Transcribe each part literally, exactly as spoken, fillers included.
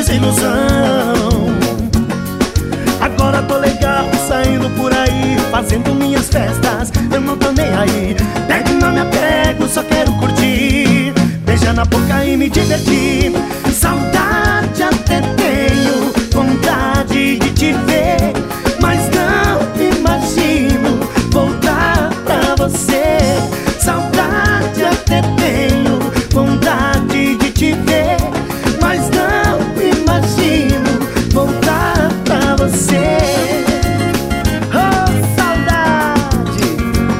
desilusão. Agora tô legal, saindo por aí, fazendo minhas festas, eu não tô nem aí. Pego e não me apego, só quero curtir, beijar na boca e me divertir. Saudade até tenho, vontade de te ver, mas não imagino voltar pra você. Saudade até tenho, vontade de te ver, mas não imagino voltar pra você. Oh, saudade!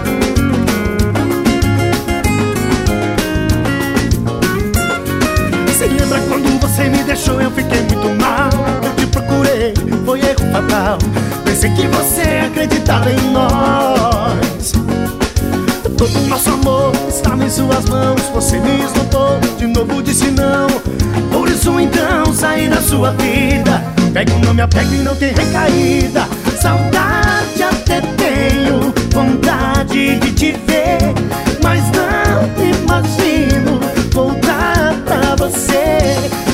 Se lembra quando você me deixou, eu fiquei muito mal. Eu te procurei, foi erro fatal. Pensei que você acreditava em nós. Todo nosso amor estava em suas mãos. Você me esnotou, de novo disse não. Por isso então saí da sua vida. Pego, não me apego e não tem recaída. Saudade até tenho, vontade de te ver, mas não imagino voltar pra você.